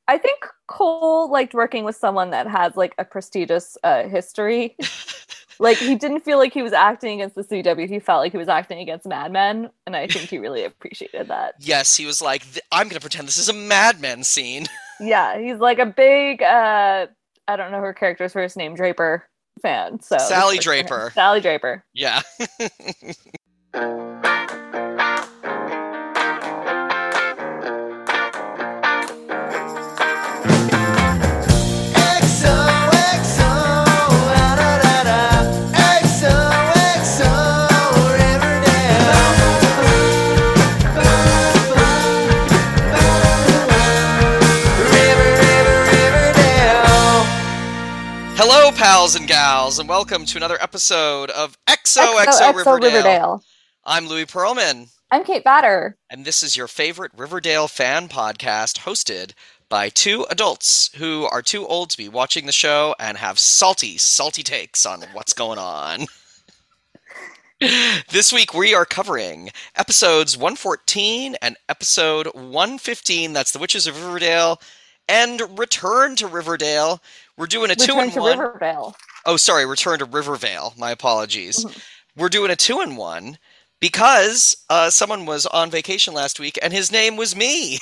I think Cole liked working with someone that has like a prestigious history. Like he didn't feel like he was acting against the CW. He felt like he was acting against Mad Men, and I think he really appreciated that. Yes, he was like, I'm going to pretend this is a Mad Men scene. Yeah, he's like a big I don't know her character's first name, Draper fan. So this Sally works for him. Draper. Sally Draper. Yeah. Hello, pals and gals, and welcome to another episode of XOXO Riverdale. I'm Louis Pearlman. I'm Kate Batter. And this is your favorite Riverdale fan podcast hosted by two adults who are too old to be watching the show and have salty takes on what's going on. This week we are covering episodes 114 and episode 115, that's The Witches of Riverdale, and Return to Riverdale. We're doing a Return 2-in-1. to Rivervale. Oh, sorry, Return to Rivervale. My apologies. Mhm. We're doing a 2-in-1 because someone was on vacation last week and his name was me.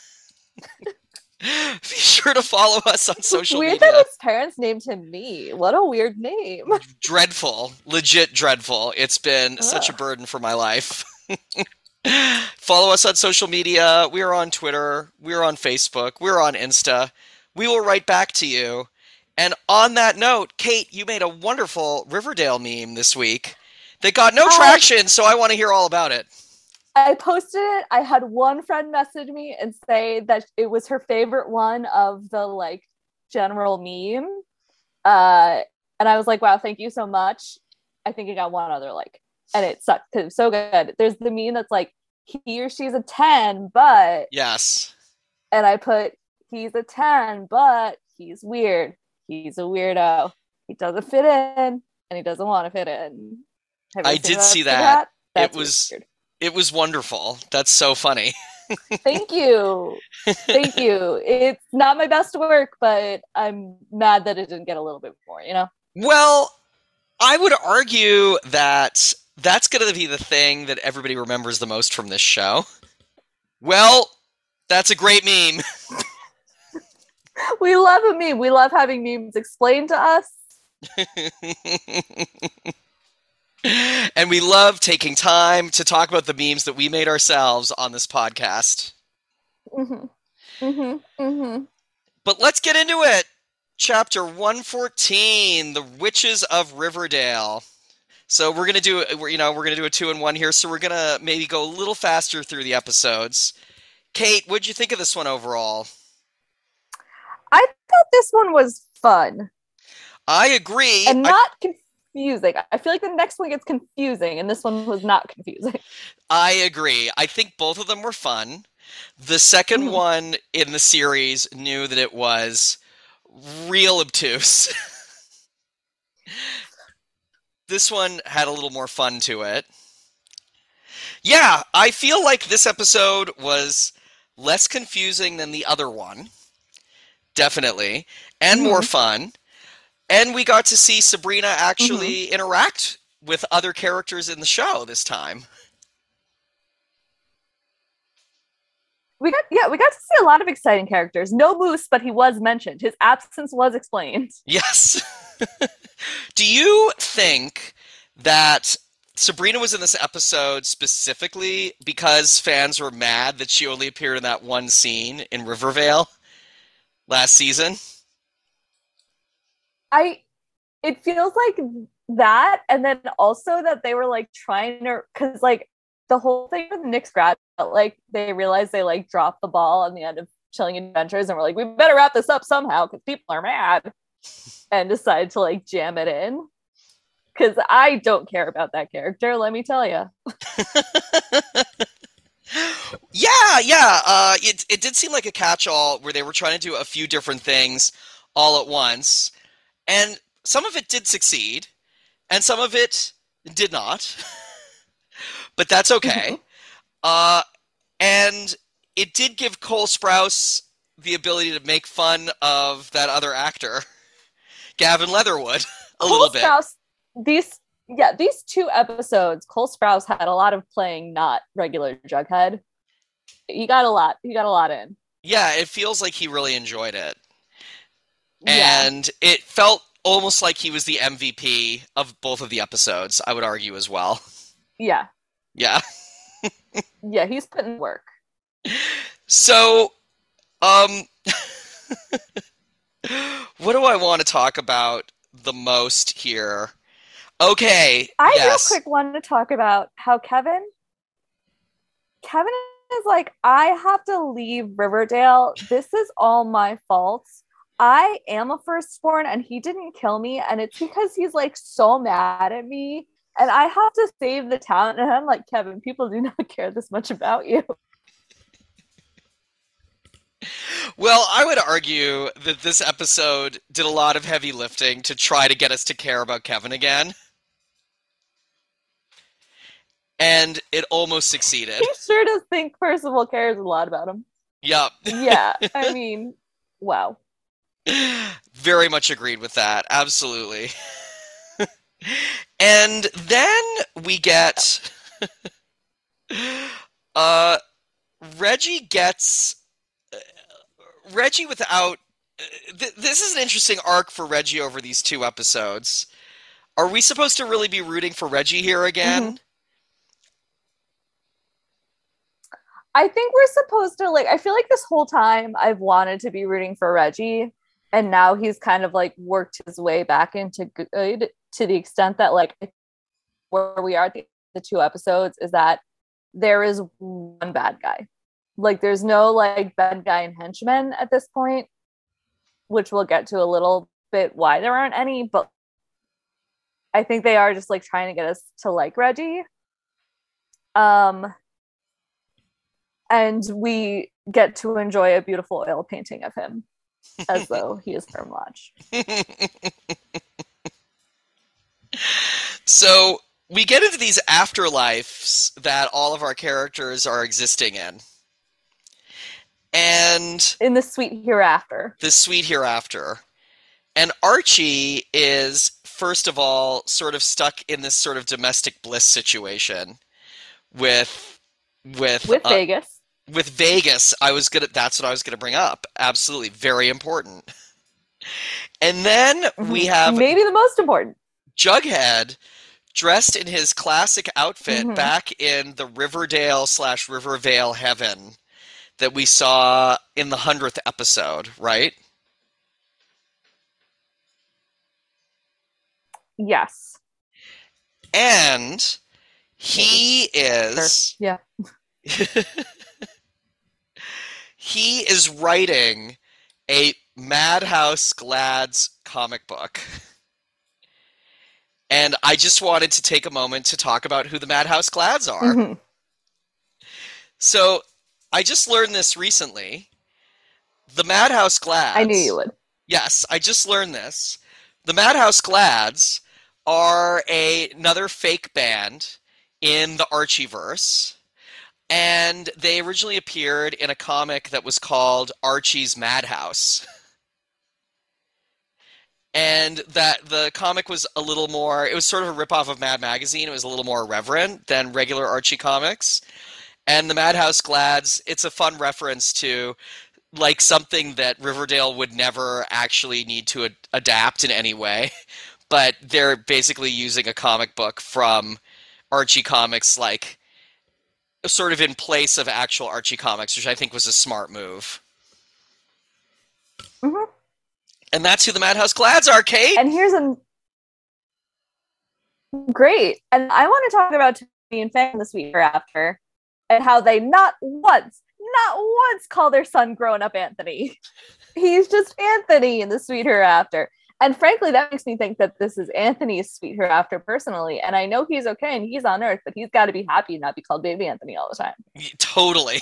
Be sure to follow us on social Weird media. that his parents named him Me. What a weird name. Dreadful. Legit dreadful. It's been such a burden for my life. Follow us on social media. We are on Twitter. We are on Facebook. We're on Insta. We will write back to you. And on that note, Kate, you made a wonderful Riverdale meme this week that got no traction, so I want to hear all about it. I posted it. I had one friend message me and say that it was her favorite one of the like general meme. And I was like, wow, thank you so much. I think it got one other like, and it sucked because it was so good. There's the meme that's like, he or she's a 10, but... Yes. And I put, he's a 10, but he's weird. He's a weirdo. He doesn't fit in, and he doesn't want to fit in. I did see that. It was wonderful. That's so funny. Thank you. Thank you. It's not my best work, but I'm mad that it didn't get a little bit more, you know? Well, I would argue that that's going to be the thing that everybody remembers the most from this show. Well, that's a great meme. We love a meme. We love having memes explained to us. And we love taking time to talk about the memes that we made ourselves on this podcast. Mm-hmm. Mm-hmm. Mm-hmm. But let's get into it. Chapter 114, The Witches of Riverdale. So we're gonna do a 2-in-1 here. So we're gonna maybe go a little faster through the episodes. Kate, what'd you think of this one overall? I thought this one was fun. I agree. And not confusing. I feel like the next one gets confusing, and this one was not confusing. I agree. I think both of them were fun. The second one in the series knew that it was real obtuse. This one had a little more fun to it. Yeah, I feel like this episode was less confusing than the other one. Definitely. And more fun. And we got to see Sabrina actually interact with other characters in the show this time. We got to see a lot of exciting characters. No Moose, but he was mentioned. His absence was explained. Yes. Do you think that Sabrina was in this episode specifically because fans were mad that she only appeared in that one scene in Rivervale last season? It feels like that, and then also that they were like trying to, because like the whole thing with Nick's grad, like they realized they like dropped the ball on the end of Chilling Adventures and were like, we better wrap this up somehow because people are mad, and decided to like jam it in. Because I don't care about that character, let me tell you. Yeah. It did seem like a catch-all where they were trying to do a few different things all at once. And some of it did succeed, and some of it did not. But that's okay. And it did give Cole Sprouse the ability to make fun of that other actor, Gavin Leatherwood, a little bit. Sprouse, these 2 episodes, Cole Sprouse had a lot of playing not regular Jughead. He got a lot in. Yeah, it feels like he really enjoyed it. Yeah. And it felt almost like he was the MVP of both of the episodes, I would argue as well. Yeah. Yeah. Yeah, he's putting work. So, what do I want to talk about the most here? Okay, I yes. real quick wanted to talk about how Kevin is like, I have to leave Riverdale. This is all my fault. I am a firstborn and he didn't kill me. And it's because he's like so mad at me. And I have to save the town. And I'm like, Kevin, people do not care this much about you. Well, I would argue that this episode did a lot of heavy lifting to try to get us to care about Kevin again. And it almost succeeded. He sure does think Percival cares a lot about him. Yep. Yeah, I mean, wow. Very much agreed with that. Absolutely. And then we get Reggie without this is an interesting arc for Reggie over these 2 episodes. Are we supposed to really be rooting for Reggie here again? Mm-hmm. I think we're supposed to, like, I feel like this whole time I've wanted to be rooting for Reggie, and now he's kind of like worked his way back into good, to the extent that like where we are at the 2 episodes is that there is one bad guy. Like there's no like bad guy and henchman at this point, which we'll get to a little bit why there aren't any, but I think they are just like trying to get us to like Reggie. And we get to enjoy a beautiful oil painting of him as though he is Herm Lodge. So we get into these afterlives that all of our characters are existing in. And in the sweet hereafter. The sweet hereafter. And Archie is, first of all, sort of stuck in this sort of domestic bliss situation with Vegas. With Vegas, that's what I was gonna bring up. Absolutely, very important. And then we have maybe the most important. Jughead, dressed in his classic outfit back in the Riverdale/Rivervale heaven that we saw in the 100th episode, right? Yes. And he is... Sure. Yeah. He is writing a Madhouse Glads comic book. And I just wanted to take a moment to talk about who the Madhouse Glads are. Mm-hmm. So, I just learned this recently. The Madhouse Glads... I knew you would. Yes, I just learned this. The Madhouse Glads are another fake band in the Archieverse. And they originally appeared in a comic that was called Archie's Madhouse. And that the comic was a little more, it was sort of a ripoff of Mad Magazine. It was a little more irreverent than regular Archie comics. And the Madhouse Glads, it's a fun reference to like something that Riverdale would never actually need to adapt in any way. But they're basically using a comic book from Archie comics, like sort of in place of actual Archie comics, which I think was a smart move. Mm-hmm. And that's who the Madhouse Glads are, Kate. And here's great. And I want to talk about Tony and Fang this week or after, and how they not once call their son grown up Anthony. He's just Anthony in the Sweet Hereafter. And frankly, that makes me think that this is Anthony's Sweet Hereafter personally. And I know he's okay and he's on Earth, but he's got to be happy and not be called Baby Anthony all the time. Totally.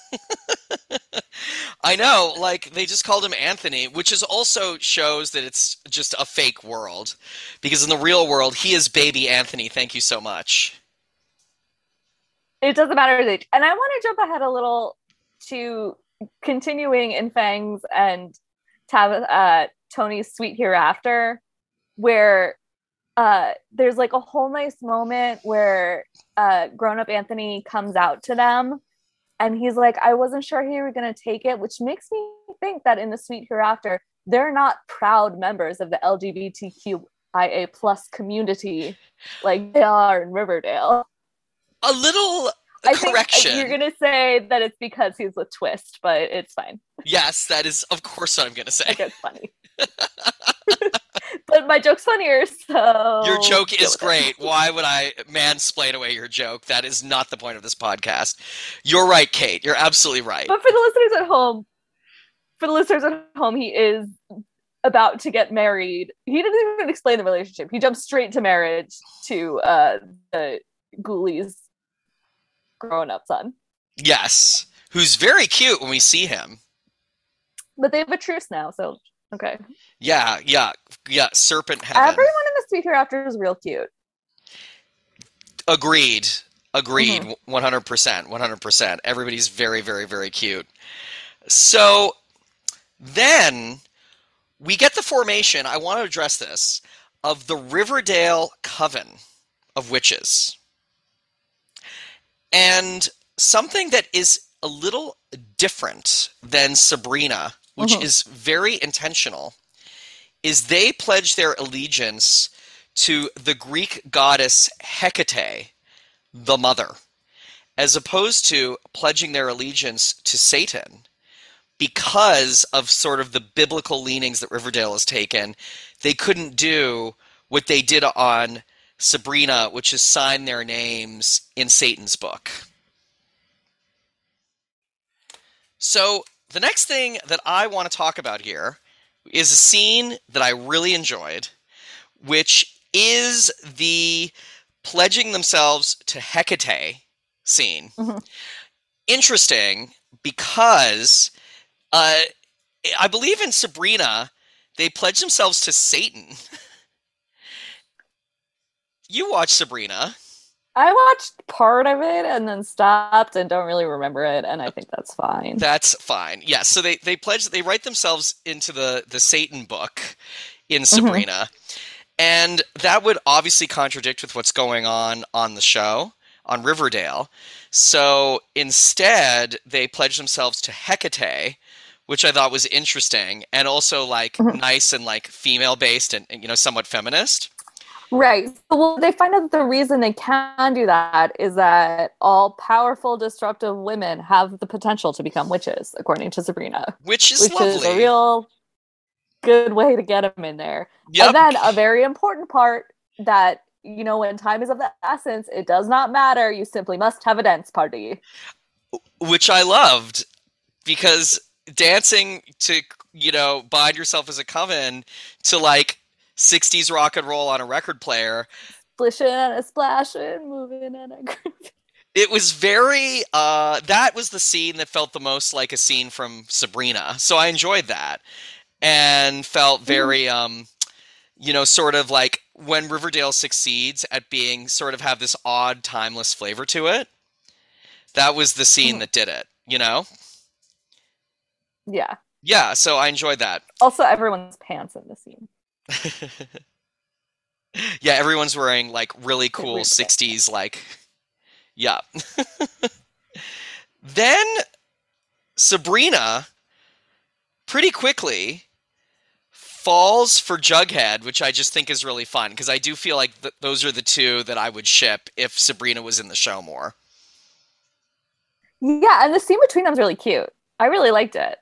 I know, like, they just called him Anthony, which is also shows that it's just a fake world. Because in the real world, he is Baby Anthony. Thank you so much. It doesn't matter his age. And I want to jump ahead a little to continuing in Fangs and Tony's Sweet Hereafter, where there's like a whole nice moment where grown-up Anthony comes out to them and he's like, I wasn't sure he were going to take it, which makes me think that in the Sweet Hereafter, they're not proud members of the LGBTQIA plus community like they are in Riverdale. A little correction. You're going to say that it's because he's with Twist, but it's fine. Yes, that is, of course, what I'm going to say. Like, it's funny. But my joke's funnier, so... Your joke is great. Why would I mansplain away your joke? That is not the point of this podcast. You're right, Kate. You're absolutely right. But for the listeners at home, he is about to get married. He didn't even explain the relationship. He jumped straight to marriage to the Ghoulies' grown-up son. Yes. Who's very cute when we see him. But they have a truce now, so... Okay. Yeah. Serpent heaven. Everyone in the Sweet Hereafter is real cute. Agreed. 100%. Everybody's very, very, very cute. So then we get the formation, I want to address this, of the Riverdale Coven of Witches. And something that is a little different than Sabrina, which is very intentional, is they pledge their allegiance to the Greek goddess Hecate, the mother, as opposed to pledging their allegiance to Satan. Because of sort of the biblical leanings that Riverdale has taken, they couldn't do what they did on Sabrina, which is sign their names in Satan's book. So the next thing that I want to talk about here is a scene that I really enjoyed, which is the pledging themselves to Hecate scene. Interesting because I believe in Sabrina, they pledge themselves to Satan. You watched Sabrina. I watched part of it and then stopped and don't really remember it, and I think that's fine. That's fine. Yeah, so they pledge, they write themselves into the Satan book in Sabrina, and that would obviously contradict with what's going on the show, on Riverdale. So instead, they pledge themselves to Hecate, which I thought was interesting, and also like nice and like female-based and somewhat feminist. Right. Well, they find out that the reason they can do that is that all powerful, disruptive women have the potential to become witches, according to Sabrina. Which is lovely. Which is a real good way to get them in there. Yep. And then a very important part that, when time is of the essence, it does not matter. You simply must have a dance party. Which I loved, because dancing to, bind yourself as a coven to like 60s rock and roll on a record player. Splishing and a splashing, moving and a grooving. It was very, that was the scene that felt the most like a scene from Sabrina. So I enjoyed that and felt very, sort of like when Riverdale succeeds at being sort of have this odd, timeless flavor to it. That was the scene that did it, Yeah. Yeah, so I enjoyed that. Also, everyone's pants in the scene. Yeah, everyone's wearing like really cool 60s like yeah. Then Sabrina pretty quickly falls for Jughead, which I just think is really fun because I do feel like those are the two that I would ship if Sabrina was in the show more. Yeah, and the scene between them is really cute. I really liked it.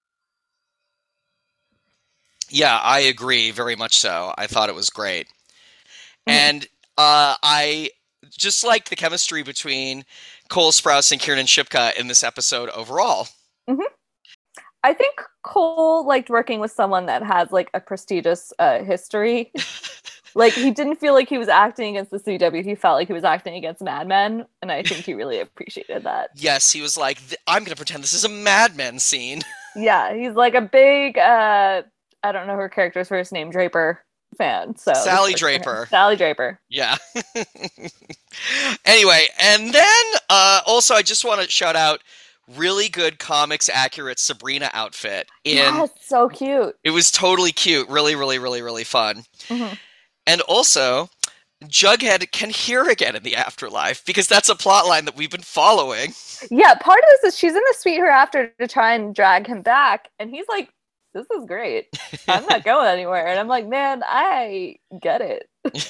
Yeah, I agree very much so. I thought it was great. And I just liked the chemistry between Cole Sprouse and Kiernan Shipka in this episode overall. I think Cole liked working with someone that has like a prestigious history. Like he didn't feel like he was acting against the CW. He felt like he was acting against Mad Men. And I think he really appreciated that. Yes, he was like, I'm going to pretend this is a Mad Men scene. Yeah, he's like a big... I don't know her character's first name, Draper fan. So Sally Draper. Sally Draper. Yeah. Anyway, and then also I just want to shout out really good comics accurate Sabrina outfit. Yeah, so cute. It was totally cute. Really, really, really, really fun. Hmm. And also, Jughead can hear again in the afterlife because that's a plot line that we've been following. Yeah, part of this is she's in the suite hereafter to try and drag him back, and he's like, "This is great. I'm not going anywhere." And I'm like, "Man, I get it."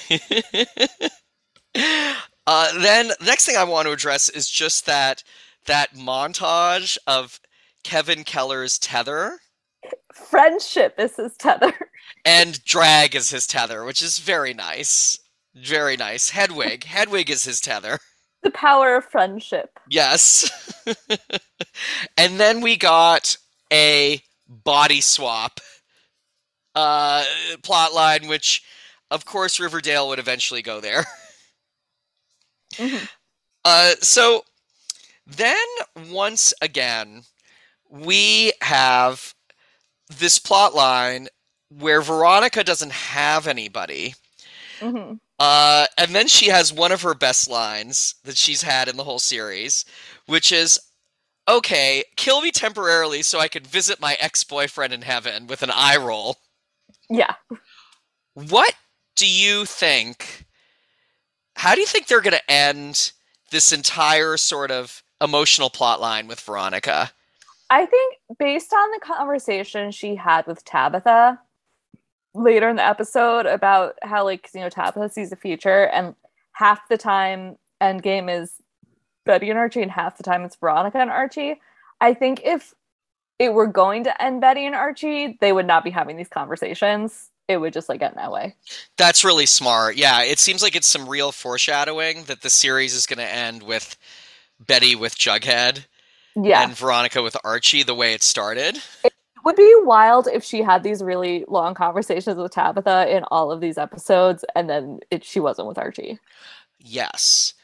Then the next thing I want to address is just that montage of Kevin Keller's tether. Friendship is his tether. And drag is his tether, which is very nice. Very nice. Hedwig. Hedwig is his tether. The power of friendship. Yes. And then we got a body swap plot line, which, of course, Riverdale would eventually go there. Mm-hmm. So then, once again, we have this plot line where Veronica doesn't have anybody. Mm-hmm. And then she has one of her best lines that she's had in the whole series, which is, "Okay, kill me temporarily so I can visit my ex-boyfriend in heaven," with an eye roll. Yeah. What do you think? How do you think they're going to end this entire sort of emotional plot line with Veronica? I think based on the conversation she had with Tabitha later in the episode about how, like, you know, Tabitha sees the future and half the time Endgame is Betty and Archie and half the time it's Veronica and Archie. I think if it were going to end Betty and Archie, they would not be having these conversations. It would just, like, get in that way. That's really smart. Yeah, it seems like it's some real foreshadowing that the series is going to end with Betty with Jughead. Yeah. And Veronica with Archie the way it started. It would be wild if she had these really long conversations with Tabitha in all of these episodes and then she wasn't with Archie. Yes.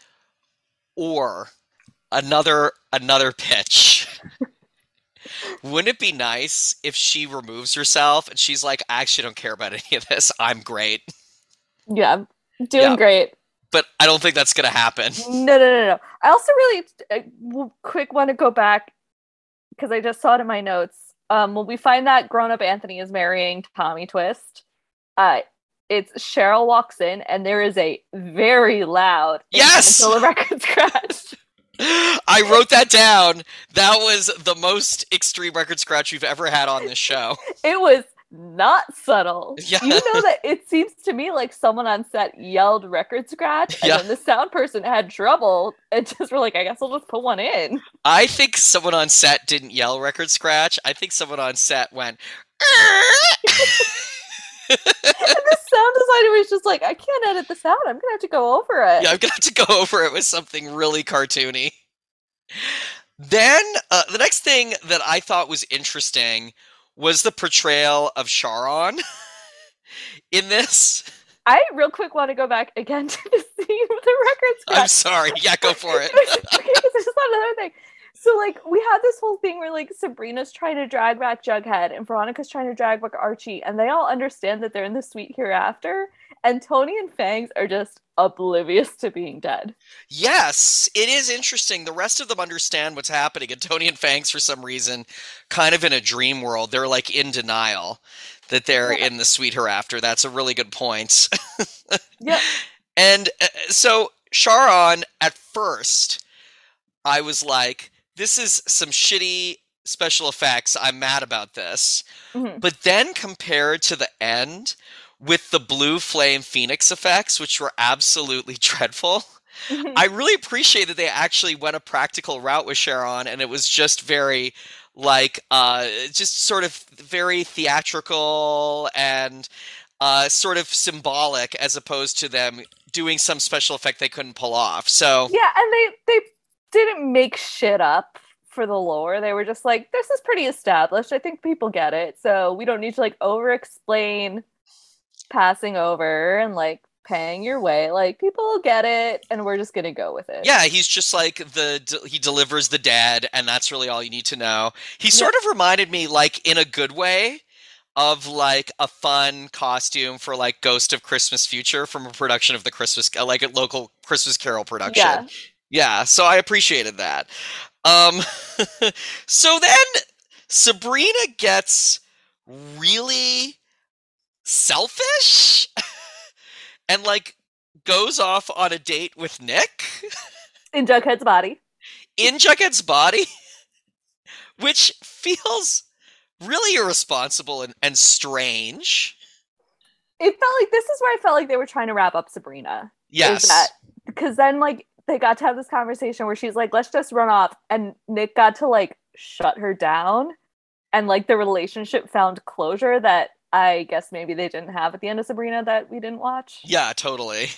Or another pitch. Wouldn't it be nice if she removes herself and she's like, "I actually don't care about any of this. I'm great." Yeah, doing great. But I don't think that's going to happen. No. I also really quick want to go back because I just saw it in my notes. When we find that grown-up Anthony is marrying Tommy Twist, it's Cheryl walks in and there is a very loud record scratch. I wrote that down. That was the most extreme record scratch we've ever had on this show. It was not subtle. Yeah. You know that it seems to me like someone on set yelled record scratch and then the sound person had trouble and just were like, I guess I'll just put one in. I think someone on set didn't yell record scratch. I think someone on set went and the sound designer was just like, I can't edit the sound. I'm gonna have to go over it. Yeah, I'm gonna have to go over it with something really cartoony. Then the next thing that I thought was interesting was the portrayal of Sharon in this. I real quick want to go back again to the scene with the record scratch. I'm sorry. Yeah, go for it. There's just another thing. So, like, we had this whole thing where, like, Sabrina's trying to drag back Jughead and Veronica's trying to drag back Archie, and they all understand that they're in the suite hereafter, and Tony and Fangs are just oblivious to being dead. Yes, it is interesting. The rest of them understand what's happening, and Tony and Fangs, for some reason, kind of in a dream world. They're, like, in denial that they're in the suite hereafter. That's a really good point. Yeah. And so, Sharon, at first, I was like, this is some shitty special effects. I'm mad about this. Mm-hmm. But then compared to the end with the blue flame phoenix effects, which were absolutely dreadful, mm-hmm. I really appreciate that they actually went a practical route with Sharon, and it was just very, like, just sort of very theatrical and sort of symbolic as opposed to them doing some special effect they couldn't pull off. So yeah, and they didn't make shit up for the lore. They were just like, this is pretty established. I think people get it. So we don't need to, like, over-explain passing over and, like, paying your way. Like, people will get it, and we're just gonna go with it. Yeah, he's just like he delivers the dead, and that's really all you need to know. He sort of reminded me, like, in a good way, of, like, a fun costume for, like, Ghost of Christmas Future from a production of the Christmas, like, a local Christmas Carol production. Yeah. Yeah, so I appreciated that. Um, so then Sabrina gets really selfish and like goes off on a date with Nick In Jughead's body. in Jughead's body, which feels really irresponsible and strange. It felt like this is where I felt like they were trying to wrap up Sabrina. Yes. Because then like they got to have this conversation where she's like, let's just run off. And Nick got to like shut her down. And like the relationship found closure that I guess maybe they didn't have at the end of Sabrina that we didn't watch. Yeah, totally.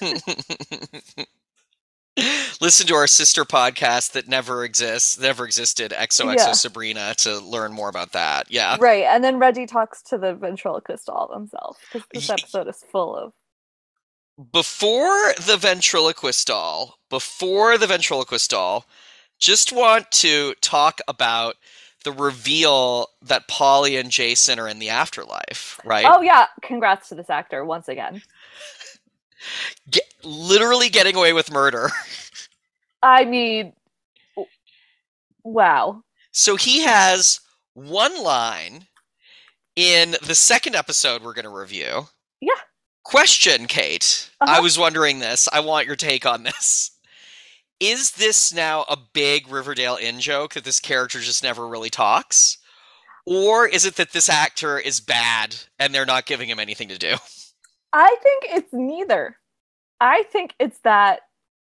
Listen to our sister podcast that never existed, XOXO Sabrina, to learn more about that. Yeah. Right. And then Reggie talks to the ventriloquist doll himself because this episode is full of. Before the ventriloquist doll, just want to talk about the reveal that Polly and Jason are in the afterlife, right? Oh, yeah. Congrats to this actor once again. Literally getting away with murder. I mean, wow. So he has one line in the second episode we're going to review. Yeah. Question, Kate. I was wondering this. I want your take on this. Is this now a big Riverdale in-joke that this character just never really talks? Or is it that this actor is bad and they're not giving him anything to do? I think it's neither. I think it's that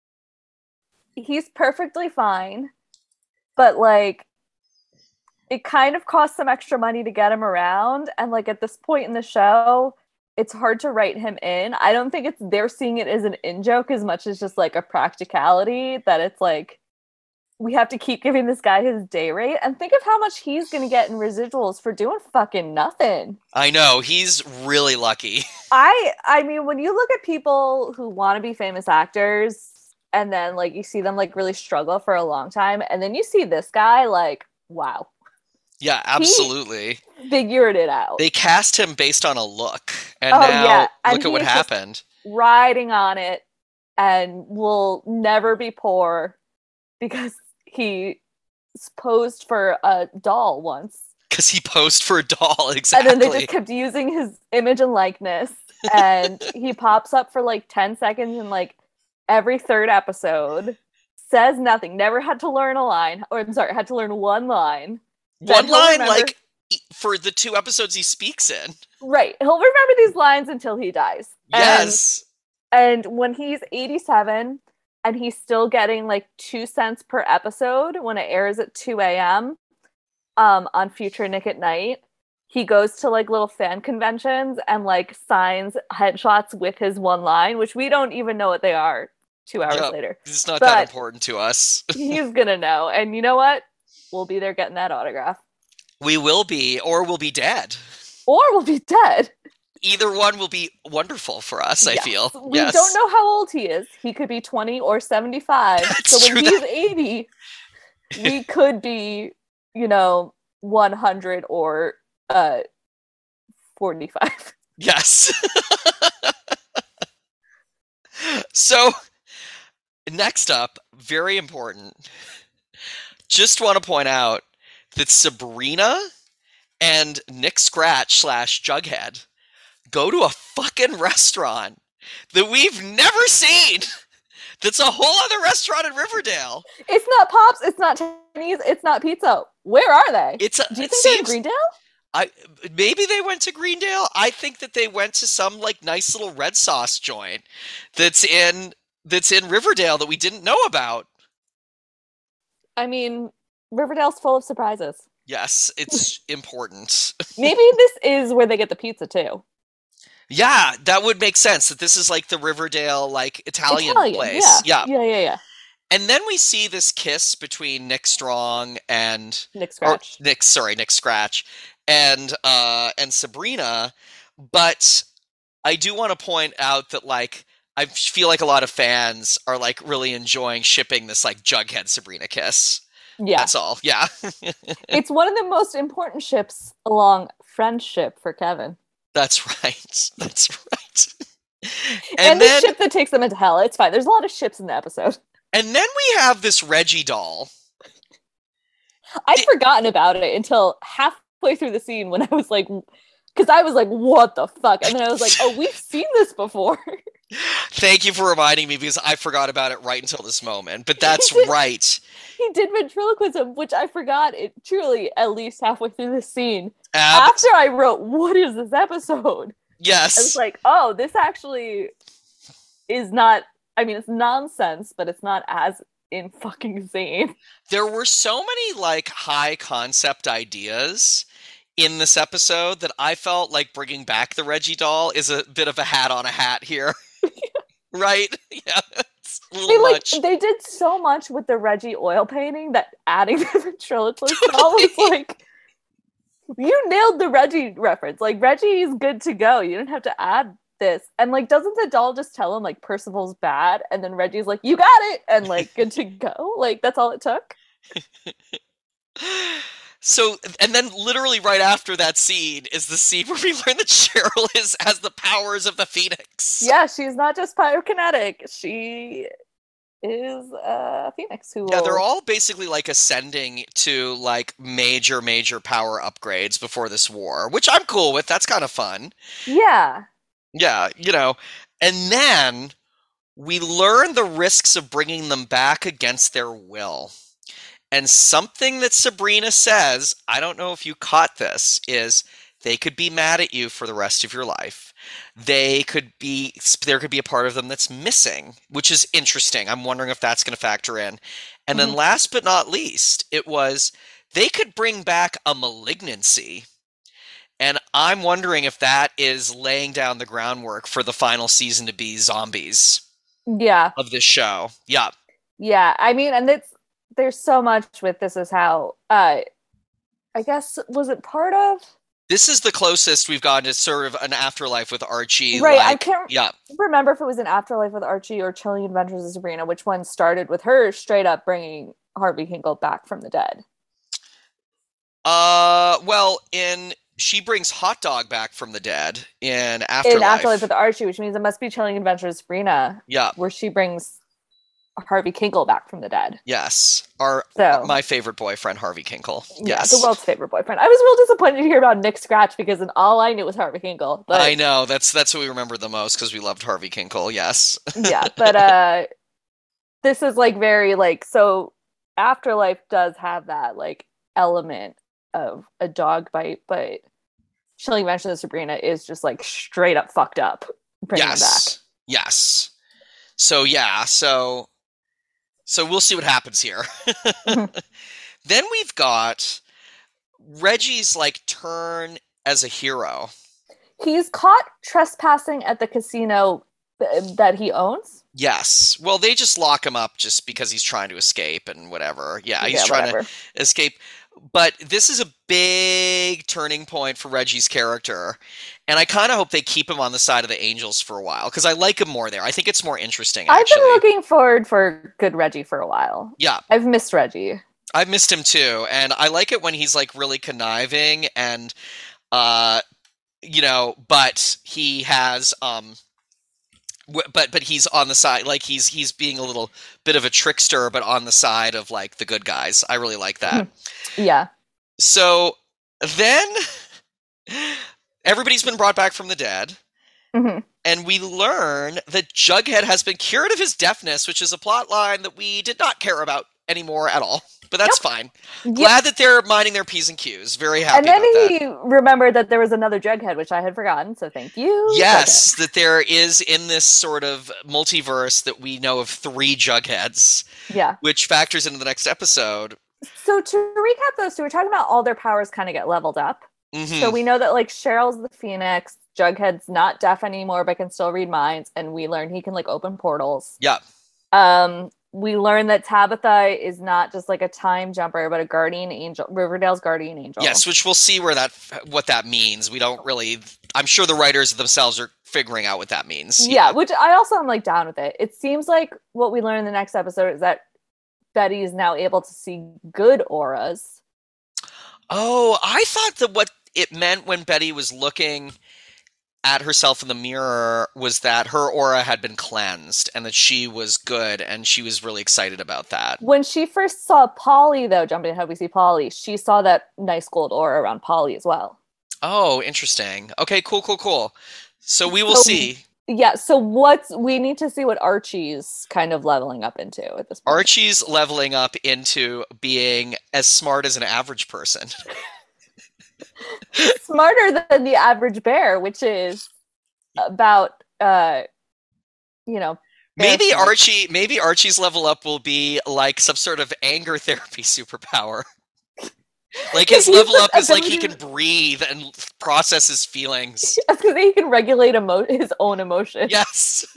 he's perfectly fine, but like it kind of costs some extra money to get him around. And like at this point in the show, it's hard to write him in. I don't think they're seeing it as an in-joke as much as just like a practicality that it's like, we have to keep giving this guy his day rate. And think of how much he's going to get in residuals for doing fucking nothing. I know. He's really lucky. I mean, when you look at people who want to be famous actors and then like you see them like really struggle for a long time and then you see this guy, like, wow. Yeah, absolutely. He figured it out. They cast him based on a look. And now look at what happened. Riding on it and will never be poor because he posed for a doll once. Because he posed for a doll, exactly. And then they just kept using his image and likeness. And he pops up for like 10 seconds in like every third episode. Says nothing. Never had to learn a line. Or I'm sorry, had to learn one line. One line, like, for the 2 episodes he speaks in. Right. He'll remember these lines until he dies. Yes. And when he's 87 and he's still getting like 2 cents per episode when it airs at 2 a.m. On Future Nick at Night, he goes to like little fan conventions and like signs headshots with his one line, which we don't even know what they are 2 hours later. It's not that important to us. He's gonna know. And you know what? We'll be there getting that autograph. We will be, or we'll be dead. Or we'll be dead. Either one will be wonderful for us, I feel. We don't know how old he is. He could be 20 or 75. So when he's 80, we could be, 100 or 45. Yes. So, next up, very important. Just want to point out that Sabrina and Nick Scratch / Jughead go to a fucking restaurant that we've never seen. That's a whole other restaurant in Riverdale. It's not Pops. It's not Chinese. It's not pizza. Where are they? Do you think they're in Greendale? Maybe they went to Greendale. I think that they went to some like nice little red sauce joint that's in Riverdale that we didn't know about. I mean, Riverdale's full of surprises. Yes, it's important. Maybe this is where they get the pizza too. Yeah, that would make sense. That this is like the Riverdale like Italian place. Yeah. And then we see this kiss between Nick Strong and Nick Scratch. Nick Scratch and Sabrina. But I do want to point out that like I feel like a lot of fans are like really enjoying shipping this like Jughead Sabrina kiss. Yeah. That's all. Yeah. It's one of the most important ships along friendship for Kevin. That's right. And the ship that takes them into hell. It's fine. There's a lot of ships in the episode. And then we have this Reggie doll. I'd forgotten about it until halfway through the scene when I was like, because I was like, what the fuck? And then I was like, oh, we've seen this before. Thank you for reminding me because I forgot about it right until this moment. But that's right. He did ventriloquism, which I forgot it truly at least halfway through the scene. After I wrote, what is this episode? Yes. I was like, oh, this actually is not, I mean, it's nonsense, but it's not as in fucking insane. There were so many like high concept ideas in this episode that I felt like bringing back the Reggie doll is a bit of a hat on a hat here. Right? Yeah. It's a little much. They did so much with the Reggie oil painting that adding the ventriloquist doll was like, you nailed the Reggie reference. Like, Reggie's good to go. You didn't have to add this. And like, doesn't the doll just tell him like Percival's bad? And then Reggie's like, you got it. And like, good to go. Like, that's all it took. So, and then literally right after that scene is the scene where we learn that Cheryl has the powers of the Phoenix. Yeah, she's not just pyrokinetic. She is a Phoenix who they're all basically like ascending to like major power upgrades before this war, which I'm cool with. That's kind of fun. Yeah, you know. And then we learn the risks of bringing them back against their will. And something that Sabrina says, I don't know if you caught this, is they could be mad at you for the rest of your life. There could be a part of them that's missing, which is interesting. I'm wondering if that's going to factor in. And then last but not least, it was they could bring back a malignancy. And I'm wondering if that is laying down the groundwork for the final season to be zombies. Yeah. Of this show. Yeah. Yeah. I mean, and there's so much with This Is How. I guess, was it part of? This is the closest we've gotten to sort of an Afterlife with Archie. Right, I can't remember if it was an Afterlife with Archie or Chilling Adventures of Sabrina, which one started with her straight up bringing Harvey Kinkle back from the dead. Well, she brings Hot Dog back from the dead in Afterlife. In Afterlife with Archie, which means it must be Chilling Adventures of Sabrina. Yeah. Where she brings Harvey Kinkle back from the dead. Yes. My favorite boyfriend, Harvey Kinkle. Yes. Yeah, the world's favorite boyfriend. I was real disappointed to hear about Nick Scratch because all I knew was Harvey Kinkle. But I know. That's what we remember the most because we loved Harvey Kinkle. Yes. Yeah, but this is like very like, so Afterlife does have that like element of a dog bite, but Chilling Adventures of Sabrina is just like straight up fucked up. Bringing them back. Yes. So yeah, so we'll see what happens here. Then we've got Reggie's like turn as a hero. He's caught trespassing at the casino that he owns. Yes. Well, they just lock him up just because he's trying to escape and whatever. Yeah, he's trying to escape. But this is a big turning point for Reggie's character. And I kind of hope they keep him on the side of the Angels for a while because I like him more there. I think it's more interesting, actually. I've been looking forward for good Reggie for a while. Yeah. I've missed Reggie. I've missed him too. And I like it when he's like really conniving and, but he has, but he's on the side, like he's being a little bit of a trickster, but on the side of like the good guys. I really like that. Yeah. So then everybody's been brought back from the dead. And we learn that Jughead has been cured of his deafness, which is a plot line that we did not care about anymore at all. But that's fine. Glad that they're minding their P's and Q's. Very happy about that. And then he remembered that there was another Jughead, which I had forgotten, so thank you. Yes, that there is in this sort of multiverse that we know of 3 Jugheads. Yeah. Which factors into the next episode. So to recap those two, we're talking about all their powers kind of get leveled up. So we know that like Cheryl's the Phoenix, Jughead's not deaf anymore but can still read minds, and we learn he can like open portals. Yeah. We learn that Tabitha is not just like a time jumper, but a guardian angel, Riverdale's guardian angel. Yes, which we'll see what that means. We don't really. I'm sure the writers themselves are figuring out what that means. Yeah, which I also am like down with it. It seems like what we learn in the next episode is that Betty is now able to see good auras. Oh, I thought that what it meant when Betty was looking at herself in the mirror was that her aura had been cleansed and that she was good, and she was really excited about that. When she first saw Polly, though, jumping ahead, we see Polly, she saw that nice gold aura around Polly as well. Oh, interesting. Okay, cool. So we will So, see. yeah, so we need to see what Archie's kind of leveling up into at this point. Archie's leveling up into being as smart as an average person. Smarter than the average bear, which is about maybe Archie's level up will be like some sort of anger therapy superpower. Like his level up is like he can breathe and process his feelings. Yes, because he can regulate his own emotions. Yes.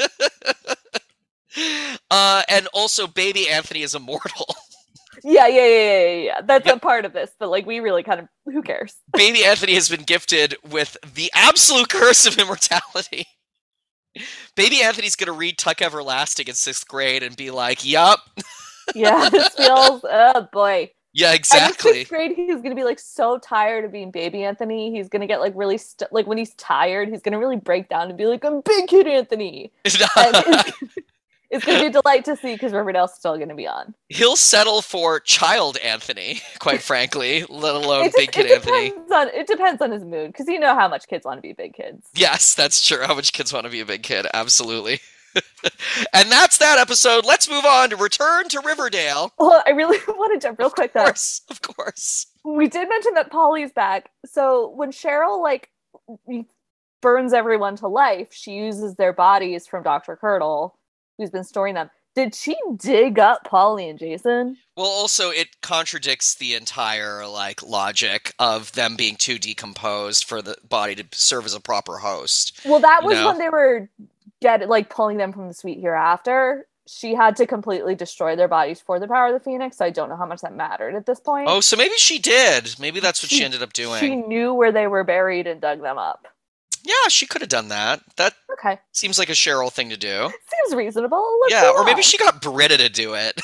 And also baby Anthony is immortal. Yeah. That's a part of this, but like we really kind of, who cares? Baby Anthony has been gifted with the absolute curse of immortality. Baby Anthony's gonna read Tuck Everlasting in 6th grade and be like, yup. Yeah, this feels, oh boy. Yeah, exactly. And in 6th grade, he's going to be like so tired of being baby Anthony. He's going to get like really, like when he's tired, he's going to really break down and be like, I'm big kid Anthony. It's going to be a delight to see because Riverdale's still going to be on. He'll settle for child Anthony, quite frankly, let alone big kid Anthony. It depends on his mood because you know how much kids want to be big kids. Yes, that's true. How much kids want to be a big kid. Absolutely. And that's that episode. Let's move on to Return to Riverdale. Well, I really want to jump real quick though. Of course. We did mention that Polly's back. So when Cheryl like burns everyone to life, she uses their bodies from Dr. Curdle, who's been storing them. Did she dig up Polly and Jason? Well, also it contradicts the entire like logic of them being too decomposed for the body to serve as a proper host. Well, that was when they were pulling them from the Sweet Hereafter. She had to completely destroy their bodies for the power of the Phoenix, so I don't know how much that mattered at this point. Oh, so maybe she did. Maybe that's what she ended up doing. She knew where they were buried and dug them up. Yeah, she could have done that. That seems like a Cheryl thing to do. Seems reasonable. Or maybe she got Britta to do it.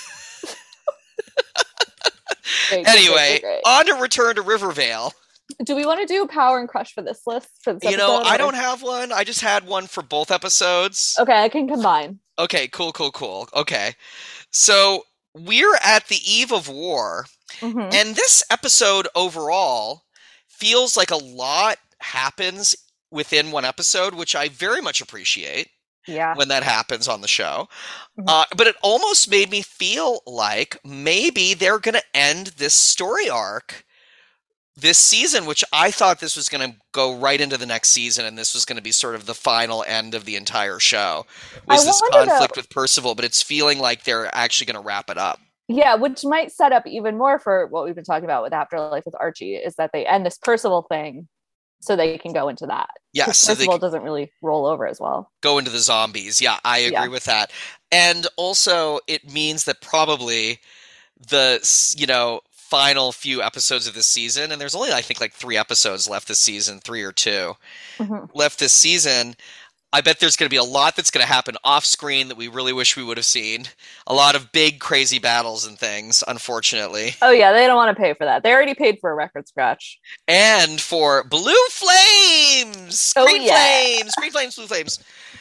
Anyway, on to Return to Rivervale. Do we want to do Power and Crush for this list? For this episode, I don't have one. I just had one for both episodes. Okay, I can combine. Okay, cool. Okay. So we're at the eve of war, and this episode overall feels like a lot happens within one episode, which I very much appreciate. Yeah. When that happens on the show. But it almost made me feel like maybe they're going to end this story arc this season, which I thought this was going to go right into the next season, and this was going to be sort of the final end of the entire show, was this conflict with Percival, but it's feeling like they're actually going to wrap it up. Yeah, which might set up even more for what we've been talking about with Afterlife with Archie, is that they end this Percival thing so they can go into that. Yes. So Percival doesn't really roll over as well. Go into the zombies. Yeah, I agree with that. And also, it means that probably the, final few episodes of this season, and there's only, I think, like 3 episodes left this season, 3 or 2 left this season. I bet there's going to be a lot that's going to happen off screen that we really wish we would have seen. A lot of big, crazy battles and things, unfortunately. Oh, yeah, they don't want to pay for that. They already paid for a record scratch. And for Blue Flames! Green Flames! Green Flames, Blue Flames.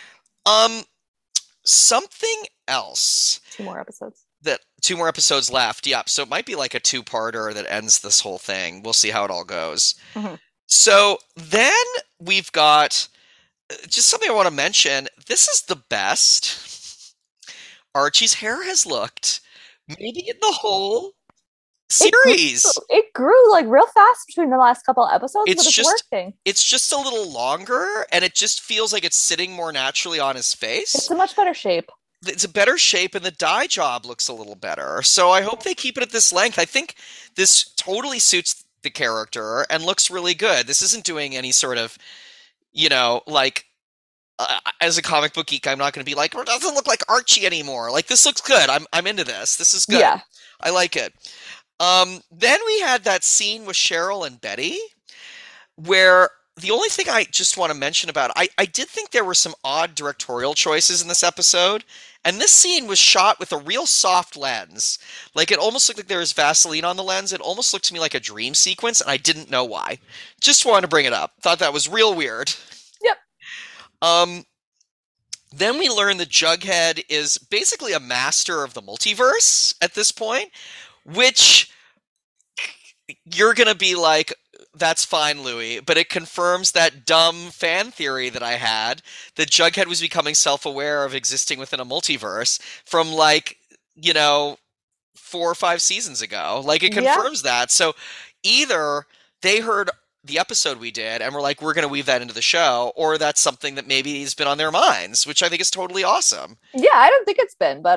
Something else. 2 more episodes. 2 more episodes left. Yeah, so it might be like a 2-parter that ends this whole thing. We'll see how it all goes. So then we've got just something I want to mention. This is the best Archie's hair has looked, maybe in the whole series. It grew like real fast between the last couple episodes, but it's working. It's just a little longer, and it just feels like it's sitting more naturally on his face. It's a much better shape. It's a better shape, and the dye job looks a little better. So I hope they keep it at this length. I think this totally suits the character and looks really good. This isn't doing any sort of, as a comic book geek, I'm not going to be like, it doesn't look like Archie anymore. Like, this looks good. I'm into this. This is good. Yeah. I like it. Then we had that scene with Cheryl and Betty, where the only thing I just want to mention about it, I did think there were some odd directorial choices in this episode. And this scene was shot with a real soft lens. Like, it almost looked like there was Vaseline on the lens. It almost looked to me like a dream sequence, and I didn't know why. Just wanted to bring it up. Thought that was real weird. Yep. Um, then we learn that Jughead is basically a master of the multiverse at this point, which you're going to be like, that's fine, Louis, but it confirms that dumb fan theory that I had, that Jughead was becoming self-aware of existing within a multiverse from, like, 4 or 5 seasons ago. Like, it confirms that. So either they heard the episode we did and we're like, we're going to weave that into the show, or that's something that maybe has been on their minds, which I think is totally awesome. Yeah, I don't think it's been, but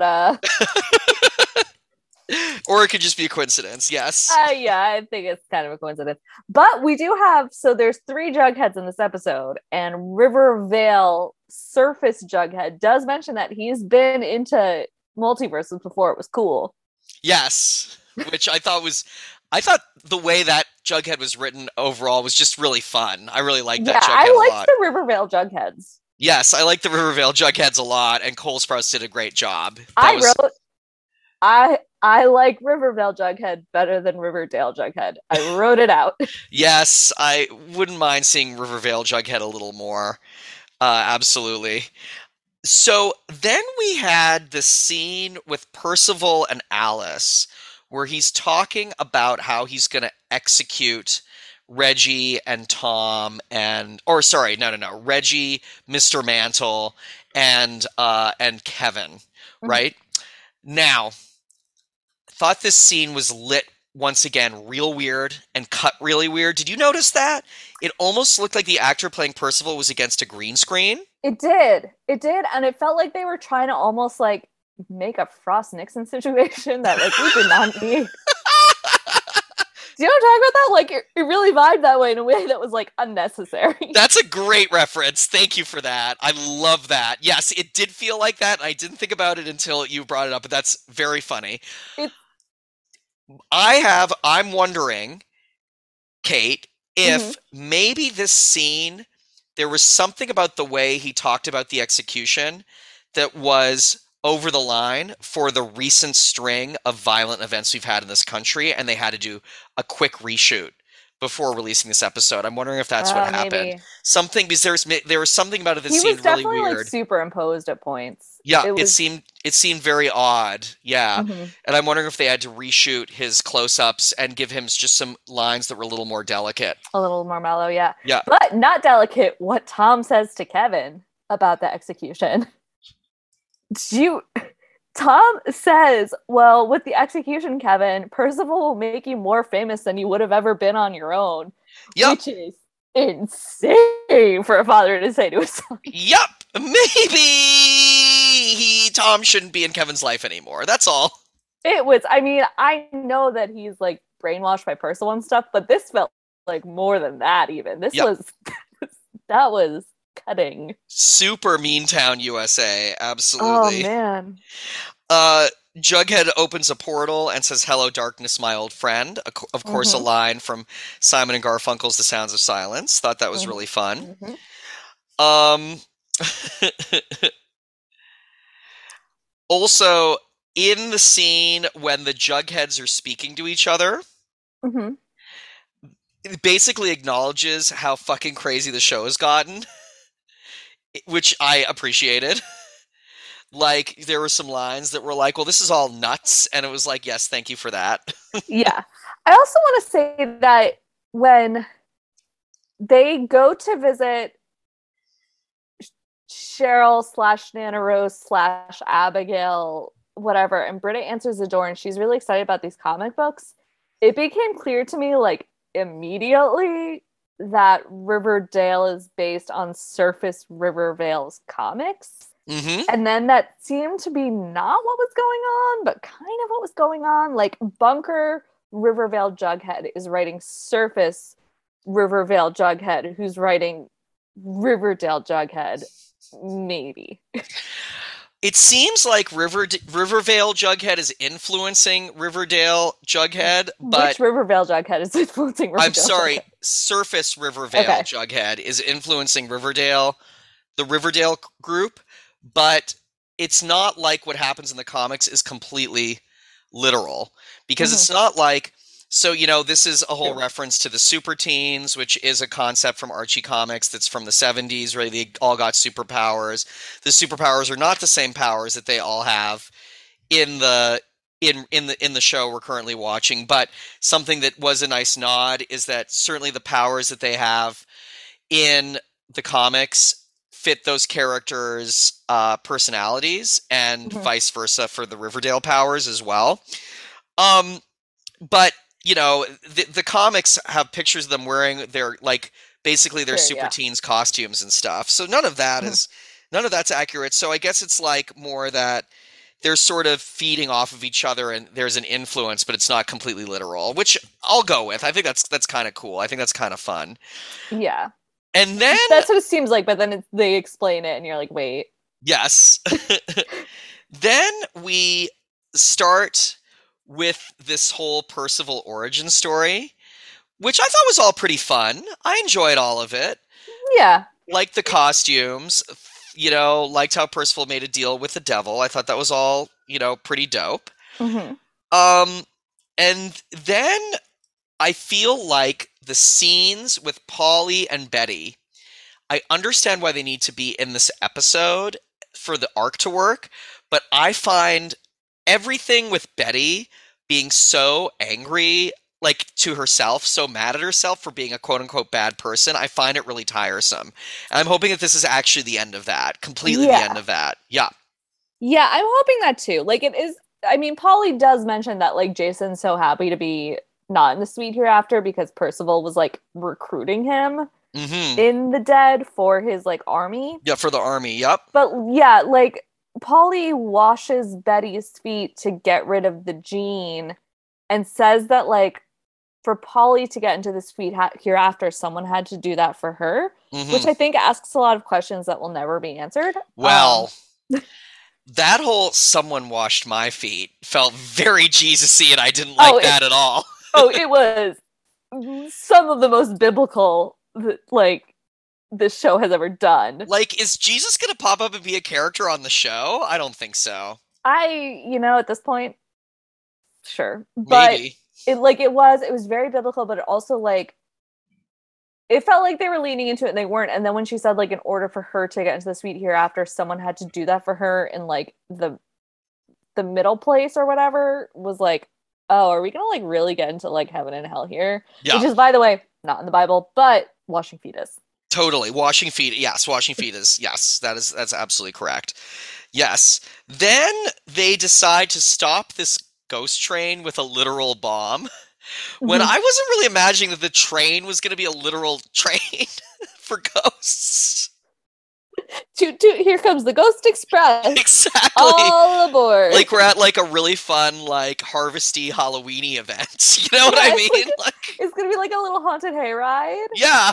or it could just be a coincidence. Yes. Yeah, I think it's kind of a coincidence. But we do have, so there's 3 Jugheads in this episode, and Rivervale Surface Jughead does mention that he's been into multiverses before it was cool. Yes, which I thought the way that Jughead was written overall was just really fun. I really liked that Jughead a lot. I liked the Rivervale Jugheads. Yes, I like the Rivervale Jugheads a lot, and Cole Sprouse did a great job. I like Rivervale Jughead better than Riverdale Jughead. I wrote it out. Yes, I wouldn't mind seeing Rivervale Jughead a little more. Absolutely. So then we had the scene with Percival and Alice, where he's talking about how he's going to execute Reggie and Tom Reggie, Mr. Mantle, and Kevin, mm-hmm. right? Now, thought this scene was lit once again real weird and cut really weird. Did you notice that? It almost looked like the actor playing Percival was against a green screen. It did, and it felt like they were trying to almost like make a Frost Nixon situation that like we did not need. Do you know what I'm talking about? That like it really vibed that way in a way that was like unnecessary. That's a great reference. Thank you for that. I love that. Yes, it did feel like that. I didn't think about it until you brought it up, but that's very funny. I'm wondering, Kate, if maybe this scene, there was something about the way he talked about the execution that was over the line for the recent string of violent events we've had in this country, and they had to do a quick reshoot before releasing this episode. I'm wondering if that's what happened. Maybe. Something, because there was something about it that seemed really weird. He was definitely like superimposed at points. Yeah, it seemed very odd. Yeah, and I'm wondering if they had to reshoot his close-ups and give him just some lines that were a little more delicate, a little more mellow. Yeah, yeah, but not delicate. What Tom says to Kevin about the execution. Tom says, well, with the execution, Kevin, Percival will make you more famous than you would have ever been on your own. Yep. Which is insane for a father to say to his son. Yep. Maybe Tom shouldn't be in Kevin's life anymore. That's all. It was, I mean, I know that he's like brainwashed by Percival and stuff, but this felt like more than that even. That was cutting. Super Meantown, USA. Absolutely. Oh, man. Jughead opens a portal and says, "Hello, darkness, my old friend." Of course, a line from Simon and Garfunkel's The Sounds of Silence. Thought that was really fun. Also, in the scene when the Jugheads are speaking to each other, it basically acknowledges how fucking crazy the show has gotten. Which I appreciated. Like, there were some lines that were like, well, this is all nuts. And it was like, yes, thank you for that. Yeah. I also want to say that when they go to visit Cheryl / Nana Rose / Abigail, whatever, and Britta answers the door and she's really excited about these comic books, it became clear to me, like, immediately that Riverdale is based on Surface Rivervale's comics. And then that seemed to be not what was going on, but kind of what was going on. Like, Bunker Rivervale Jughead is writing Surface Rivervale Jughead, who's writing Riverdale Jughead, maybe. It seems like Rivervale Jughead is influencing Riverdale Jughead, but... Which Rivervale Jughead is influencing Riverdale? I'm sorry, Surface Rivervale Jughead is influencing Riverdale, the Riverdale group, but it's not like what happens in the comics is completely literal, because it's not like So, this is a whole reference to the super teens, which is a concept from Archie Comics that's from the 70s, where they all got superpowers. The superpowers are not the same powers that they all have in the in the show we're currently watching, but something that was a nice nod is that certainly the powers that they have in the comics fit those characters' personalities, and vice versa for the Riverdale powers as well. But the comics have pictures of them wearing their basically their super teens costumes and stuff. So none of that's accurate. So I guess it's like more that they're sort of feeding off of each other and there's an influence, but it's not completely literal, which I'll go with. I think that's kind of cool. I think that's kind of fun. Yeah. And then that's what it seems like, but then they explain it and you're like, wait. Yes. Then we start with this whole Percival origin story, which I thought was all pretty fun. I enjoyed all of it. Yeah. Liked the costumes, liked how Percival made a deal with the devil. I thought that was all, pretty dope. Mm-hmm. And then I feel like the scenes with Polly and Betty, I understand why they need to be in this episode for the arc to work, but I find everything with Betty being so angry, to herself, so mad at herself for being a quote-unquote bad person, I find it really tiresome. And I'm hoping that this is actually the end of that, completely the end of that. Yeah. Yeah, I'm hoping that too. It is, I mean, Polly does mention that, Jason's so happy to be not in the Sweet Hereafter because Percival was, recruiting him in the dead for his, army. Yeah, for the army, yep. But, yeah, Polly washes Betty's feet to get rid of the gene and says that, for Polly to get into the Sweet Hereafter, someone had to do that for her, which I think asks a lot of questions that will never be answered. Well, that whole "someone washed my feet" felt very Jesus-y, and I didn't like that at all. It was some of the most biblical, this show has ever done. Is Jesus gonna pop up and be a character on the show? I don't think so. At this point, sure. But maybe. It was very biblical, but it also, it felt like they were leaning into it and they weren't. And then when she said, in order for her to get into the Sweet Hereafter, someone had to do that for her in, the middle place or whatever, was oh, are we gonna, really get into, heaven and hell here? Yeah. Which is, by the way, not in the Bible, but washing feet is. Totally. Washing feet. Yes. Washing feet is. Yes. That's absolutely correct. Yes. Then they decide to stop this ghost train with a literal bomb when I wasn't really imagining that the train was going to be a literal train for ghosts. Toot toot, here comes the Ghost Express. Exactly. All aboard. We're at a really fun, harvesty Halloweeny event. You know what I mean? It's going to be a little haunted hayride. Yeah.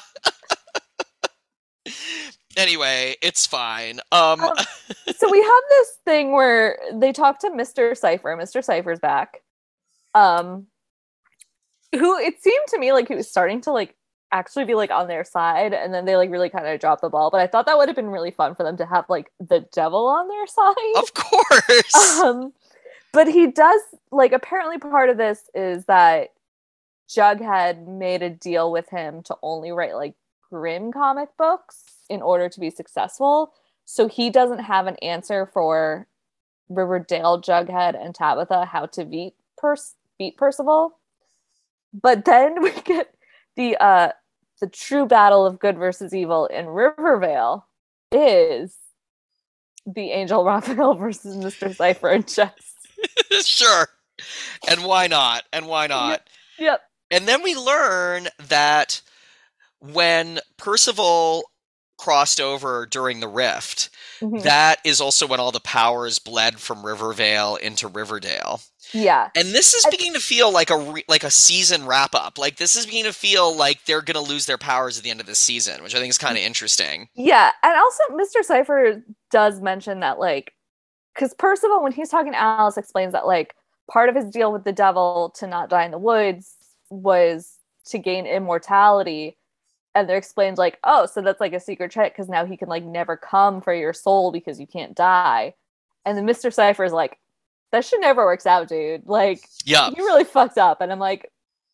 Anyway, it's fine. So we have this thing where they talk to Mr. Cypher. Mr. Cypher's back. Who it seemed to me he was starting to actually be on their side, and then they really kind of dropped the ball. But I thought that would have been really fun for them to have the devil on their side. Of course. But he does apparently part of this is that Jughead made a deal with him to only write grim comic books in order to be successful. So he doesn't have an answer for Riverdale, Jughead, and Tabitha how to beat Percival. But then we get the true battle of good versus evil in Rivervale is the Angel Raphael versus Mr. Cypher and chess. Sure. And why not? Yep. And then we learn that when Percival crossed over during the Rift, that is also when all the powers bled from Rivervale into Riverdale. Yeah. And this is beginning to feel like a season wrap up. This is beginning to feel like they're going to lose their powers at the end of this season, which I think is kind of interesting. Yeah. And also Mr. Cypher does mention that because Percival, when he's talking to Alice, explains that part of his deal with the devil to not die in the woods was to gain immortality. And they're explained oh, so that's a secret trick because now he can never come for your soul because you can't die. And then Mr. Cypher is that shit never works out, dude. Yeah. You really fucked up. And I'm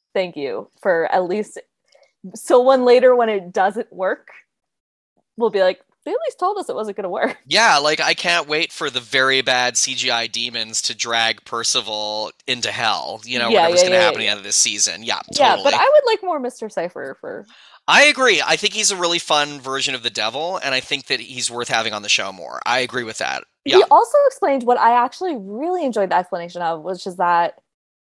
thank you for at least. So when later when it doesn't work, we'll be like, they at least told us it wasn't going to work. Yeah, like I can't wait for the very bad CGI demons to drag Percival into hell. You know, whatever's going to happen at the end of this season. Yeah, totally. Yeah, but I would like more Mr. Cypher for. I agree. I think he's a really fun version of the devil, and I think that he's worth having on the show more. I agree with that. Yeah. He also explained what I actually really enjoyed the explanation of, which is that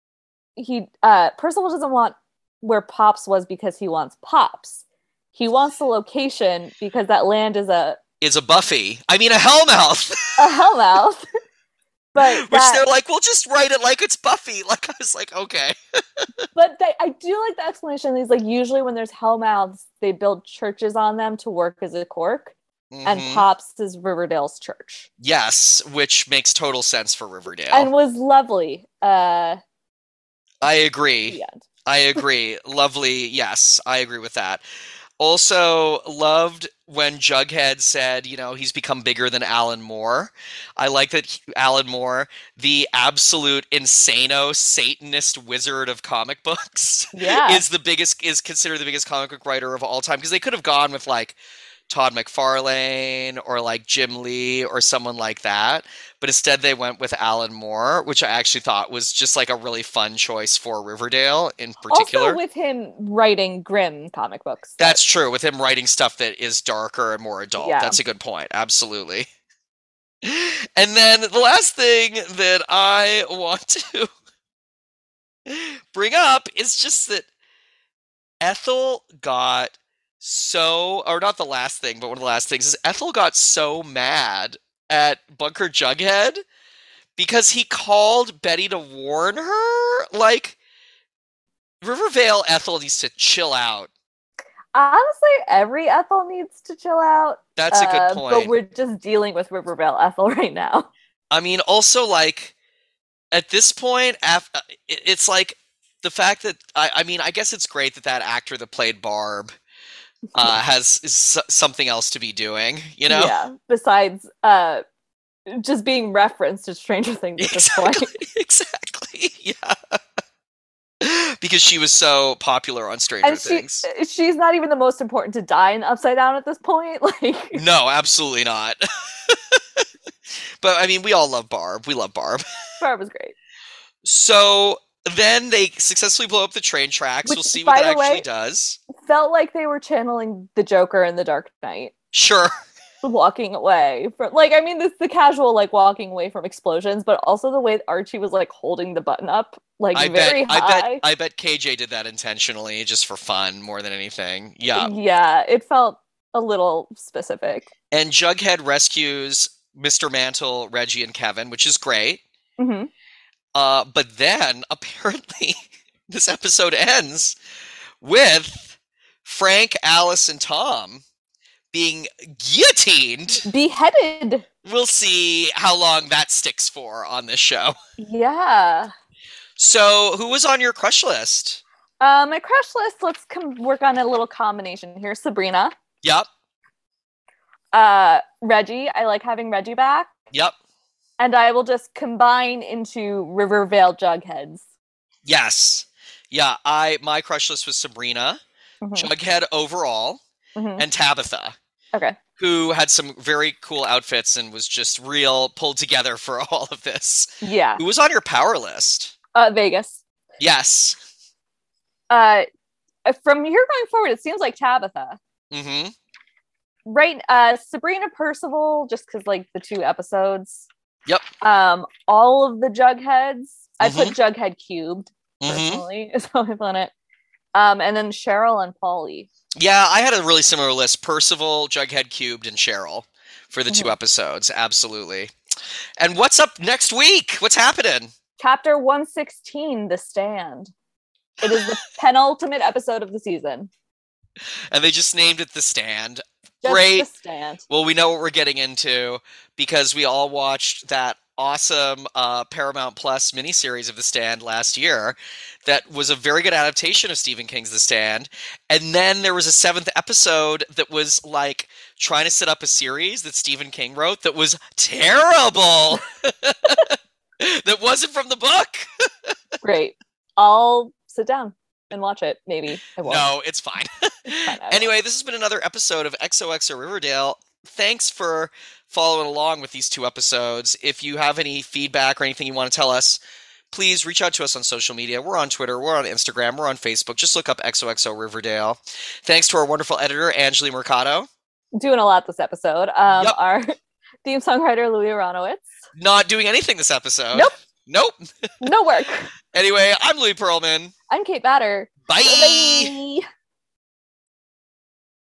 Percival doesn't want where Pops was because he wants Pops. He wants the location because that land is a Buffy. I mean, a Hellmouth. A Hellmouth. But which they're like, we'll just write it like it's Buffy. Like, I was like, okay. But I do like the explanation. He's like, usually when there's Hellmouths, they build churches on them to work as a cork. Mm-hmm. And Pops is Riverdale's church. Yes, which makes total sense for Riverdale. And was lovely. I agree. I agree. Lovely. Yes, I agree with that. Also, loved when Jughead said, you know, he's become bigger than Alan Moore. I like that Alan Moore, the absolute insano Satanist wizard of comic books, is considered the biggest comic book writer of all time. Because they could have gone with like Todd McFarlane or like Jim Lee or someone like that. But instead they went with Alan Moore, which I actually thought was just like a really fun choice for Riverdale in particular. Also with him writing grim comic books. That's true. With him writing stuff that is darker and more adult. Yeah. That's a good point. Absolutely. And then the last thing that I want to bring up is just that Ethel got or not the last thing, but one of the last things is Ethel got so mad at Bunker Jughead because he called Betty to warn her. Like, Rivervale Ethel needs to chill out. Honestly, every Ethel needs to chill out. That's a good point. But we're just dealing with Rivervale Ethel right now. I mean, also, like, at this point, it's like the fact that, I mean, I guess it's great that actor that played Barb has something else to be doing, you know? Yeah, besides just being referenced to Stranger Things at this point. Exactly, yeah. Because she was so popular on Stranger Things. She's not even the most important to die in Upside Down at this point. Like, no, absolutely not. But, I mean, we all love Barb. We love Barb. Barb was great. So then they successfully blow up the train tracks. We'll see what that actually does. Felt like they were channeling the Joker in The Dark Knight. Sure. Walking away from, like, I mean, this the casual like walking away from explosions, but also the way Archie was like holding the button up, like very high. I bet KJ did that intentionally, just for fun more than anything. Yeah. Yeah, it felt a little specific. And Jughead rescues Mr. Mantle, Reggie, and Kevin, which is great. Mm-hmm. But then apparently this episode ends with Frank, Alice, and Tom being guillotined. Beheaded. We'll see how long that sticks for on this show. Yeah. So, who was on your crush list? My crush list, let's work on a little combination here. Sabrina. Yep. Reggie. I like having Reggie back. Yep. And I will just combine into Rivervale Jugheads. Yes. Yeah, my crush list was Sabrina, Jughead overall, and Tabitha. Okay. Who had some very cool outfits and was just real pulled together for all of this. Yeah. Who was on your power list? Vegas. Yes. From here going forward, it seems like Tabitha. Mm-hmm. Right. Sabrina, Percival, just because like the 2 episodes. Yep. All of the Jugheads. I put Jughead cubed personally. Is how I put it. And then Cheryl and Paulie. Yeah, I had a really similar list. Percival, Jughead cubed, and Cheryl for the 2 episodes. Absolutely. And what's up next week? What's happening? Chapter 116, The Stand. It is the penultimate episode of the season. And they just named it The Stand. Just Great. The Stand. Well, we know what we're getting into because we all watched that awesome Paramount Plus miniseries of The Stand last year that was a very good adaptation of Stephen King's The Stand. And then there was a 7th episode that was like trying to set up a series that Stephen King wrote that was terrible. That wasn't from the book. Great. I'll sit down. and watch it. Maybe I won't. No, it's fine. It's fine, Anyway, this has been another episode of XOXO Riverdale. Thanks for following along with these 2 episodes. If you have any feedback or anything you want to tell us, please reach out to us on social media. We're on Twitter, we're on Instagram, we're on Facebook. Just look up XOXO Riverdale. Thanks to our wonderful editor, Angeli Mercado. Doing a lot this episode. Yep. Our theme songwriter, Louis Aronowitz. Not doing anything this episode. Nope. No work. Anyway, I'm Louis Pearlman. I'm Kate Batter. Bye. Bye.